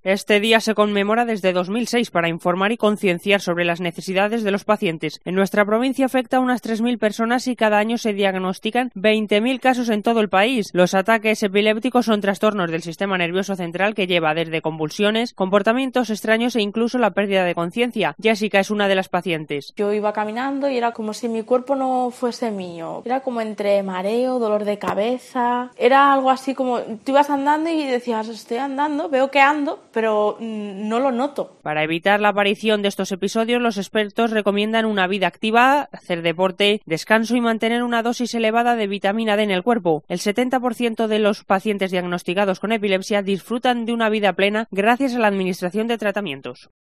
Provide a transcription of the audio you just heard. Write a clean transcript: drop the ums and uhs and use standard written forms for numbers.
Este día se conmemora desde 2006 para informar y concienciar sobre las necesidades de los pacientes. En nuestra provincia afecta a unas 3.000 personas y cada año se diagnostican 20.000 casos en todo el país. Los ataques epilépticos son trastornos del sistema nervioso central que lleva desde convulsiones, comportamientos extraños e incluso la pérdida de conciencia. Jessica es una de las pacientes. Yo iba caminando y era como si mi cuerpo no fuese mío. Era como entre mareo, dolor de cabeza. Era algo así como tú ibas andando y decías, estoy andando, veo que ando, pero no lo noto. Para evitar la aparición de estos episodios, los expertos recomiendan una vida activa, hacer deporte, descanso y mantener una dosis elevada de vitamina D en el cuerpo. El 70% de los pacientes diagnosticados con epilepsia disfrutan de una vida plena gracias a la administración de tratamientos.